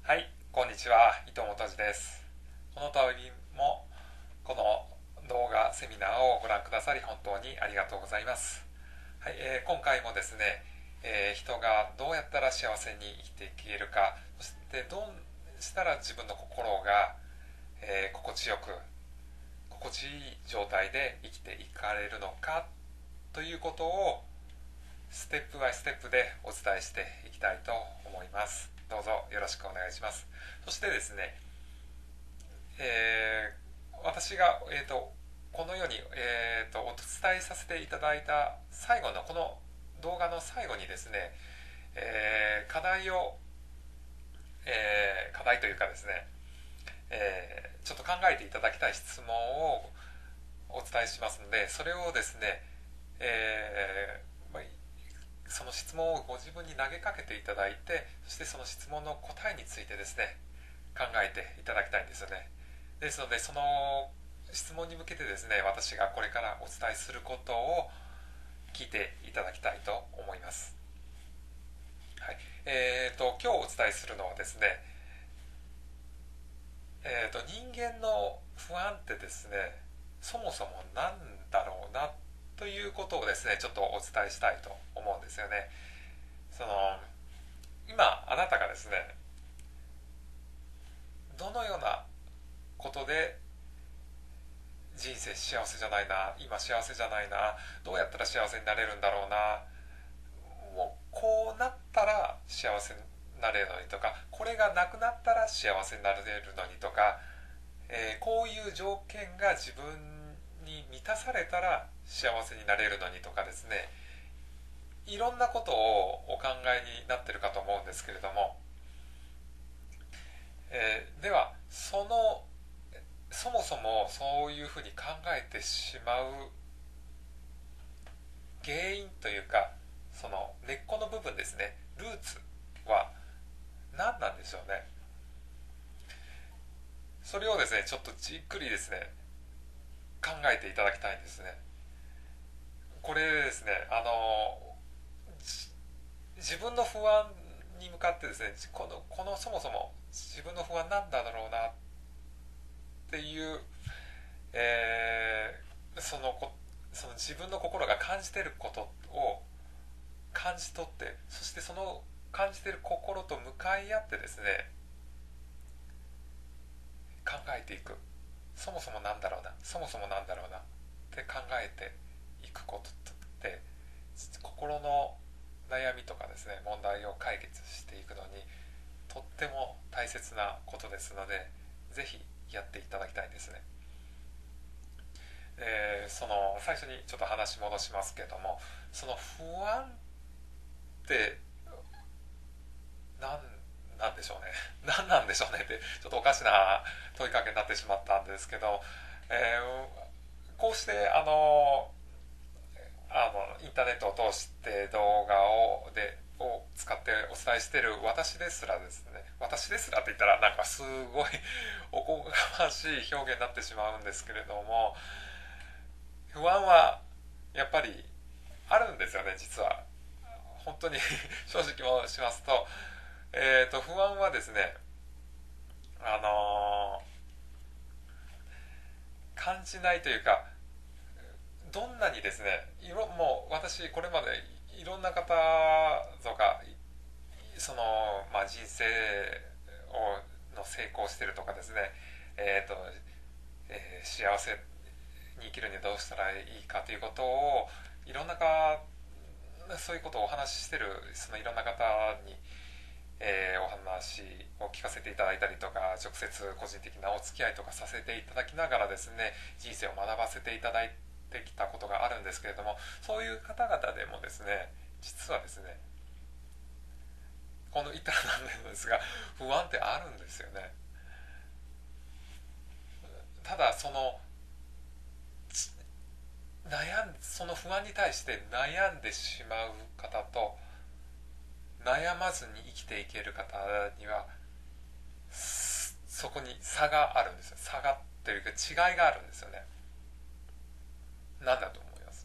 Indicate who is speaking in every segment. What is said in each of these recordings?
Speaker 1: はい、こんにちは、伊藤元次です。この度もこの動画セミナーをご覧くださり本当にありがとうございます。はい、今回もですね、人がどうやったら幸せに生きていけるか、そしてどうしたら自分の心が、心地よく、心地いい状態で生きていかれるのかということをステップバイステップでお伝えしていきたいと思います。どうぞよろしくお願いします。そしてですね、私が、このように、お伝えさせていただいた最後のこの動画の最後にですね、課題というかですね、ちょっと考えていただきたい質問をお伝えしますので、それをですね、その質問をご自分に投げかけていただいて、そしてその質問の答えについてですね、考えていただきたいんですよね。ですので、その質問に向けてですね、私がこれからお伝えすることを聞いていただきたいと思います。はい。今日お伝えするのはですね、人間の不安ってですね、そもそも何だろうなということをですね、ちょっとお伝えしたいと思うんですよね。その、今、あなたがですね、どのようなことで人生幸せじゃないな、今幸せじゃないな、どうやったら幸せになれるんだろうな、もうこうなったら幸せになれるのにとか、これがなくなったら幸せになれるのにとか、こういう条件が自分に満たされたら幸せになれるのにとかですね、いろんなことをお考えになってるかと思うんですけれども、ではそもそもそういうふうに考えてしまう原因というか、その根っこの部分ですね、ルーツは何なんでしょうね。それをですねちょっとじっくりですね考えていただきたいんですね。これですね、自分の不安に向かってですね、このそもそも自分の不安なんだろうなっていう、えーそのこその自分の心が感じていることを感じ取って、そしてその感じている心と向かい合ってですね、考えていく。そもそもなんだろうな、そもそもなんだろうなって考えていくことって心の悩みとかですね、問題を解決していくのにとっても大切なことですので、ぜひやっていただきたいんですね。その最初にちょっと話戻しますけども、その不安って何なんでしょうね。何なんでしょうねってちょっとおかしな問いかけになってしまったんですけど、こうしてインターネットを通して動画を使ってお伝えしている私ですらですね、私ですらって言ったらなんかすごいおこがましい表現になってしまうんですけれども、不安はやっぱりあるんですよね、実は。本当に正直申しますと、不安はですね、あの感じないというか、どんなにですね、もう私これまでいろんな方とか、人生の成功してるとかですね、えーと幸せに生きるにはどうしたらいいかということをいろんなそういうことをお話ししてるそのいろんな方に、お話を聞かせていただいたりとか、直接個人的なお付き合いとかさせていただきながらですね、人生を学ばせていただいてきたことがあるんですけれども、そういう方々でもですね、実はですね、この言ったらなんですが、不安ってあるんですよね。ただその不安に対して悩んでしまう方と、悩まずに生きていける方にはそこに差があるんですよ。差がというか違いがあるんですよね。何だと思います？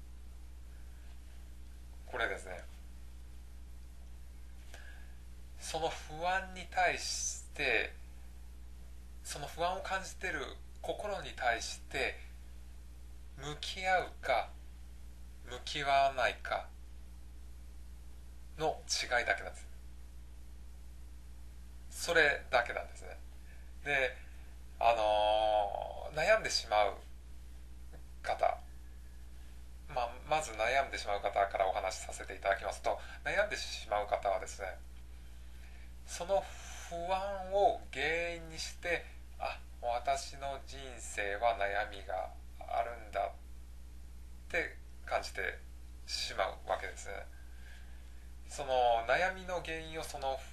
Speaker 1: これですね、 その不安に対して、その不安を感じている心に対して向き合うか向き合わないかの違いだけなんです。それだけなんですね。で、悩んでしまう方、まず悩んでしまう方からお話しさせていただきますと、悩んでしまう方はですね、その不安を原因にして、私の人生は悩みがあるんだって感じてしまうわけですね。その悩みの原因をその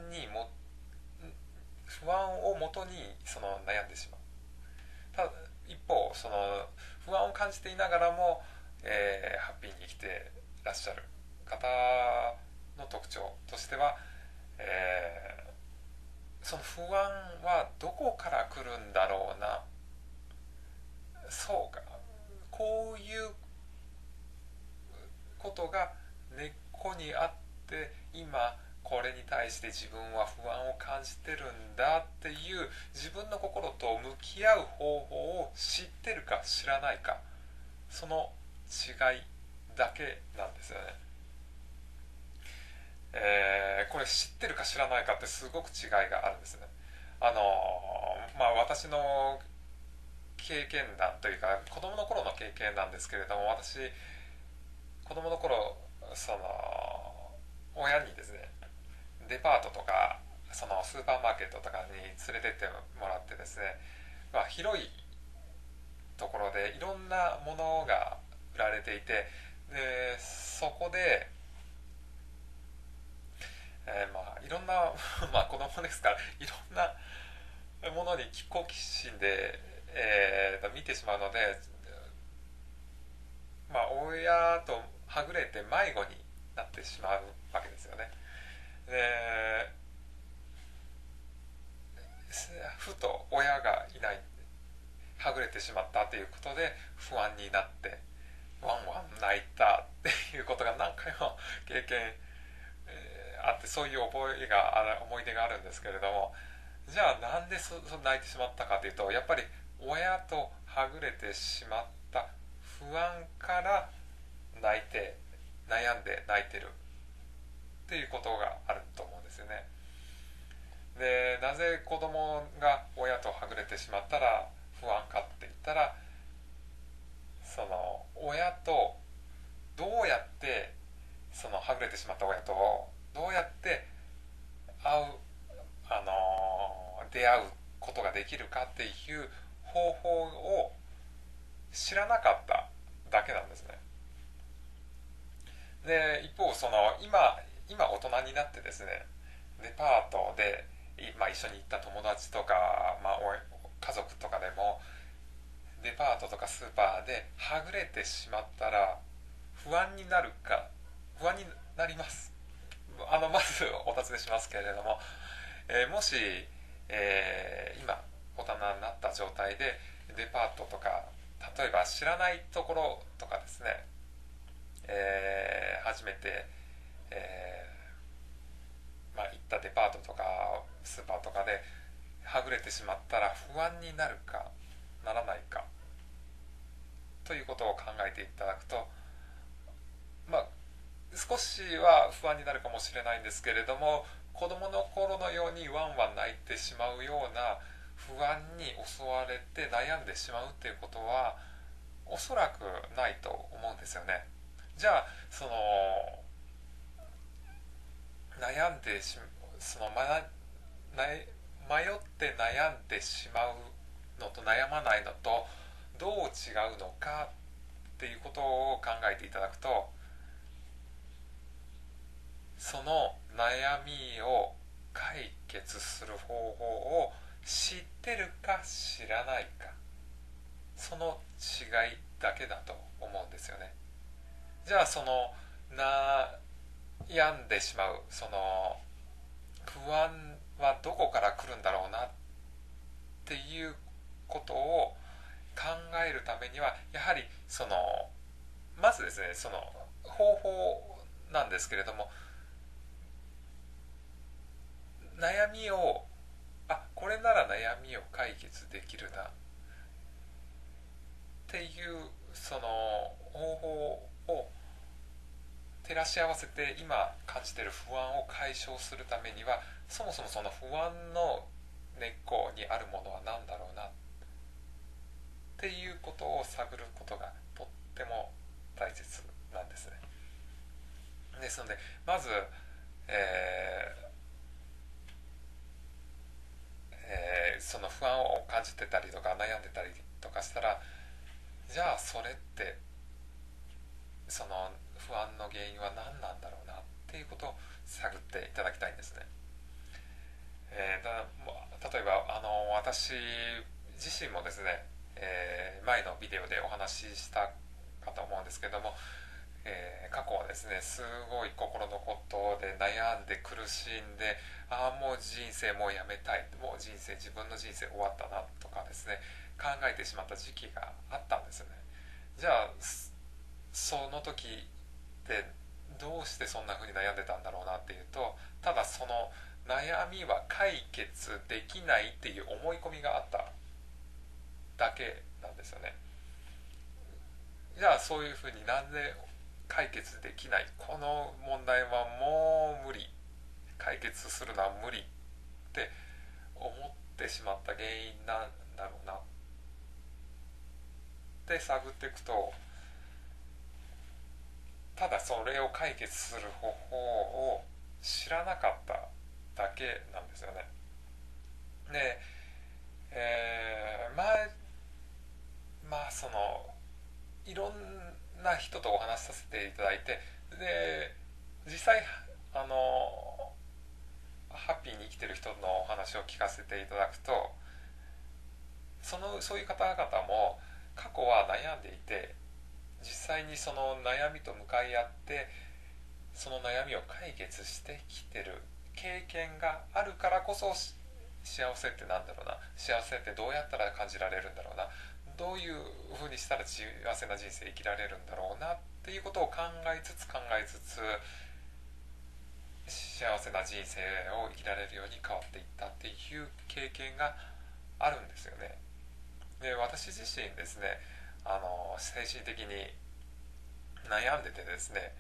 Speaker 1: 不安をもとにその悩んでしまう。ただ一方、その不安を感じていながらも、ハッピーに生きてらっしゃる方の特徴としては、その不安はどこから来るんだろうな、そうか、こういうことが根っこにあって、今これに対して自分は不安を感じてるんだっていう自分の心と向き合う方法を知ってるか知らないか、その違いだけなんですよね。これ知ってるか知らないかってすごく違いがあるんですね。私の経験談というか子供の頃の経験なんですけれども、私子供の頃、その親にですね、デパートとかそのスーパーマーケットとかに連れてってもらってですね、広いところでいろんなものが売られていて、でそこで、いろんな子供ですからいろんなものに好奇心で、見てしまうので、親とはぐれて迷子になってしまうわけですよね。で、ふと親がいない、はぐれてしまったということで不安になってワンワン泣いたっていうことが何回も経験、あって、そういう思い出があるんですけれども、じゃあなんで泣いてしまったかというと、やっぱり親とはぐれてしまった不安から悩んで泣いてるっていうことがあると思うんですよね。で、なぜ子供が親とはぐれてしまったら不安かって言ったら、その親とどうやって、そのはぐれてしまった親とどうやって会う、出会うことができるかっていう方法を知らなかっただけなんですね。で、一方、今大人になってですね、デパートで、一緒に行った友達とか、家族とかでもデパートとかスーパーではぐれてしまったら不安になるか、不安になります。まずお尋ねしますけれども、もし、今大人になった状態でデパートとか、例えば知らないところとかですね、初めて、行ったデパートとかスーパーとかではぐれてしまったら不安になるかならないかということを考えていただくと、少しは不安になるかもしれないんですけれども、子供の頃のようにワンワン泣いてしまうような不安に襲われて悩んでしまうっていうことはおそらくないと思うんですよね。じゃあ悩んでしその、ま、迷って悩んでしまうのと悩まないのとどう違うのかっていうことを考えていただくと、その悩みを解決する方法を知ってるか知らないか、その違いだけだと思うんですよね。じゃあ悩んでしまうその不安はどこから来るんだろうなっていうことを考えるためには、やはりまずですね、その方法なんですけれども、 悩みをこれなら悩みを解決できるなっていうその方法を照らし合わせて今感じている不安を解消するためには、そもそもその不安の根っこにあるものは何だろうなっていうことを探ることがとっても大切なんですね。ですのでまず、その不安を感じてたりとか悩んでたりとかしたら、じゃあそれってその不安の原因は何なんだろうなっていうことを探っていただきたいんですね。例えば私自身もですね、前のビデオでお話ししたかと思うんですけども、過去はですねすごい心のことで悩んで苦しんで、もう人生もうやめたい、もう自分の人生終わったなとかですね考えてしまった時期があったんですよね。じゃあその時ってどうしてそんな風に悩んでたんだろうなっていうと、ただその悩みは解決できないっていう思い込みがあっただけなんですよね。じゃあそういう風になんで解決できない、この問題はもう無理、解決するのは無理って思ってしまった原因なんだろうなって探っていくと、ただそれを解決する方法を知らなかっただけなんですよね。で、そのいろんな人とお話しさせていただいて、で実際ハッピーに生きてる人のお話を聞かせていただくと、そういう方々も過去は悩んでいて、実際にその悩みと向かい合ってその悩みを解決してきてる経験があるからこそ、幸せってなんだろうな、幸せってどうやったら感じられるんだろうな、どういうふうにしたら幸せな人生生きられるんだろうなっていうことを考えつつ幸せな人生を生きられるように変わっていったっていう経験があるんですよね。で私自身ですね、精神的に悩んでてですね、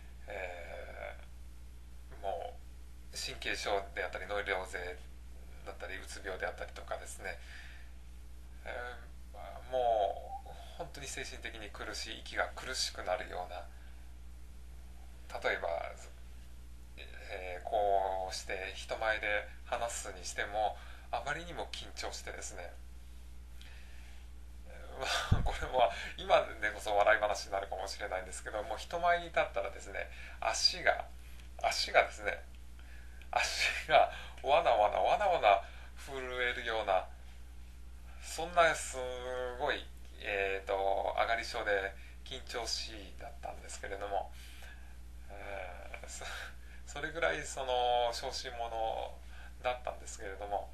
Speaker 1: もう神経症であったりノイローゼだったりうつ病であったりとかですね、もう本当に精神的に苦しい、息が苦しくなるような、例えば、こうして人前で話すにしてもあまりにも緊張してですね、これは今でこそ笑い話になるかもしれないんですけども、人前に立ったらですね、足がですね、足がわなわなわなわな震えるような、そんなすごい、上がり症で緊張しいだったんですけれども、それぐらいその小心者だったんですけれども、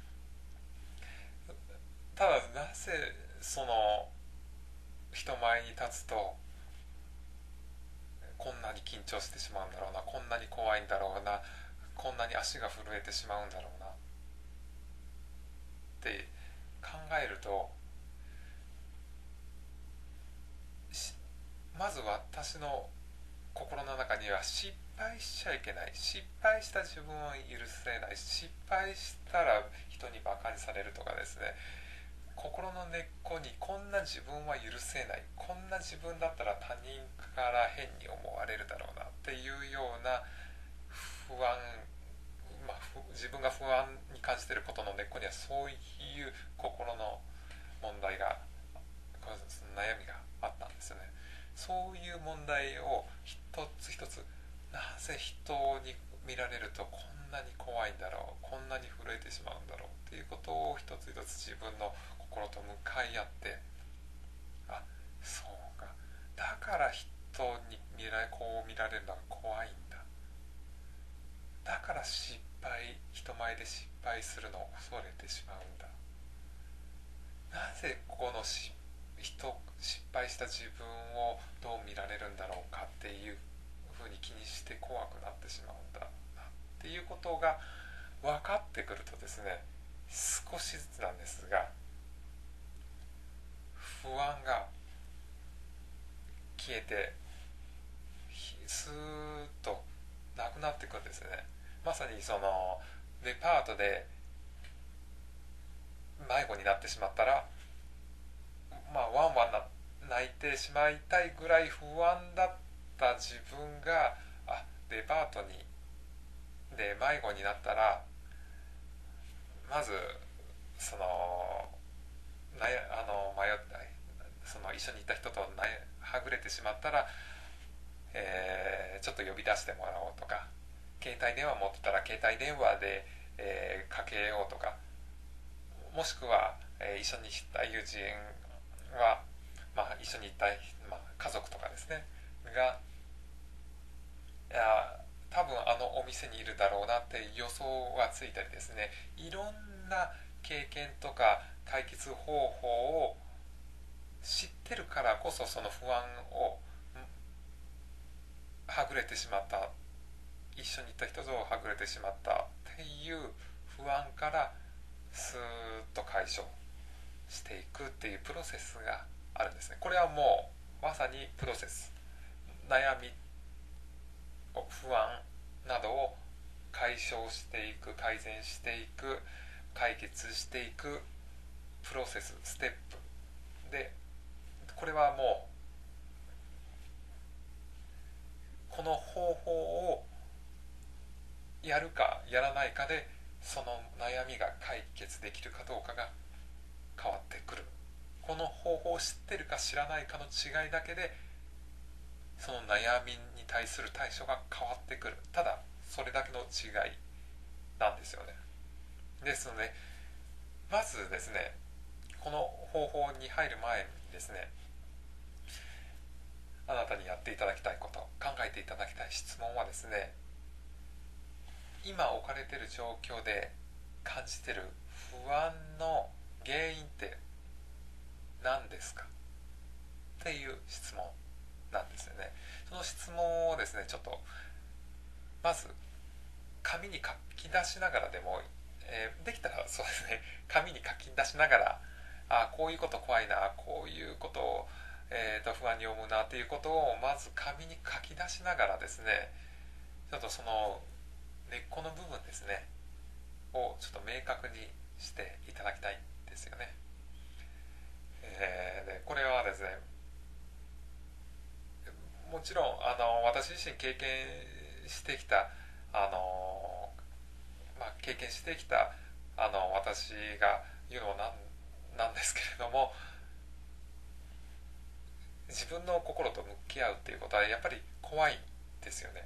Speaker 1: ただなぜその人前に立つとこんなに緊張してしまうんだろうな、こんなに怖いんだろうな、こんなに足が震えてしまうんだろうなって考えると、まず私の心の中には失敗しちゃいけない、失敗した自分を許せない、失敗したら人にバカにされるとかですね、心の根っこにこんな自分は許せない、こんな自分だったら他人から変に思われるだろうなっていうような不安、自分が不安に感じていることの根っこにはそういう心の問題が、悩みがあったんですよね。そういう問題を一つ一つ、なぜ人に見られるとこんなに怖いんだろう、こんなに震えてしまうんだろうっていうことを一つ一つ自分の心と向かい合って、そうか、だから人にこう見られるのが怖いんだ、だから人前で失敗するのを恐れてしまうんだ、なぜこの失敗した自分をどう見られるんだろうかっていうふうに気にして怖くなってしまうんだっていうことが分かってくるとですね、少しずつなんですが不安が消えてスーッとなくなっていくんですね。まさにそのデパートで迷子になってしまったら、ワンワン泣いてしまいたいぐらい不安だった自分が、デパートで迷子になったら、まずその迷ったその一緒にいた人とはぐれてしまったら、ちょっと呼び出してもらおうとか、携帯電話持ってたら携帯電話で、かけようとか、もしくは、一緒にいた友人は、一緒にいた、家族とかですねが、いや多分あのお店にいるだろうなって予想がついたりですね、いろんな経験とか解決方法を知ってるからこそ、その不安をはぐれてしまった、一緒にいた人とはぐれてしまったっていう不安からスーッと解消していくっていうプロセスがあるんですね。これはもうまさにプロセス、悩み、不安などを解消していく、改善していく、解決していくプロセス、ステップで、これはもうこの方法をやるかやらないかで、その悩みが解決できるかどうかが変わってくる。この方法を知ってるか知らないかの違いだけで、その悩みに対する対処が変わってくる。ただそれだけの違いなんですよね。ですので、まずですね、この方法に入る前にですね、あなたにやっていただきたいこと、考えていただきたい質問はですね、今置かれている状況で感じている不安の原因って何ですかっていう質問なんですよね。その質問をですね、ちょっとまず紙に書き出しながらでも、できたらそうですね、紙に書き出しながら、こういうこと怖いな、こういうことを、不安に思うなっていうことをまず紙に書き出しながらですね、ちょっとその根っこの部分ですねをちょっと明確にしていただきたいんですよね。でこれはですね、もちろん私自身経験してきた経験してきた私が言うのもなんですけれども、自分の心と向き合うっていうことはやっぱり怖いんですよね。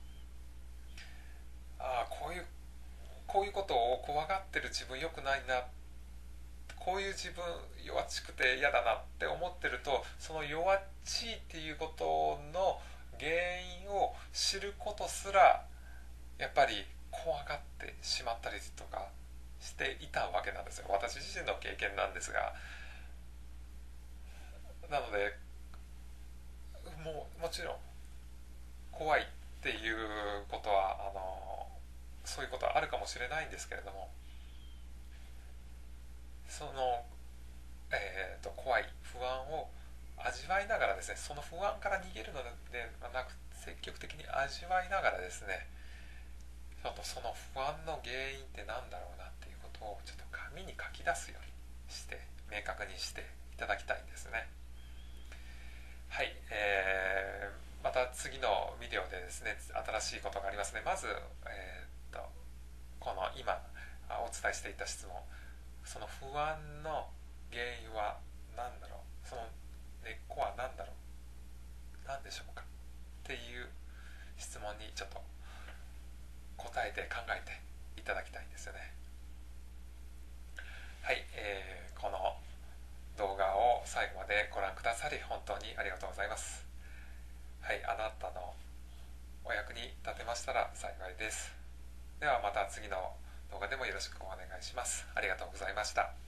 Speaker 1: こういうことを怖がってる自分良くないな、こういう自分弱っちくて嫌だなって思ってると、その弱っちいっていうことの原因を知ることすらやっぱり怖がってしまったりとかしていたわけなんですよ。私自身の経験なんですが、なのでもちろん怖いっていうことはそういうことはあるかもしれないんですけれども、その、怖い不安を味わいながらですね、その不安から逃げるのではなく、積極的に味わいながらですね、ちょっとその不安の原因って何だろうなっていうことをちょっと紙に書き出すようにして明確にしていただきたいんですね。はい、また次のビデオでですね、新しいことがありますね。まず、この今お伝えしていた質問、その不安の原因は何だろう、その根っこは何だろう、何でしょうかっていう質問にちょっと答えて考えていただきたいんですよね。はい、この動画を最後までご覧くださり本当にありがとうございます。はい、あなたのお役に立てましたら幸いです。ではまた次の動画でもよろしくお願いします。ありがとうございました。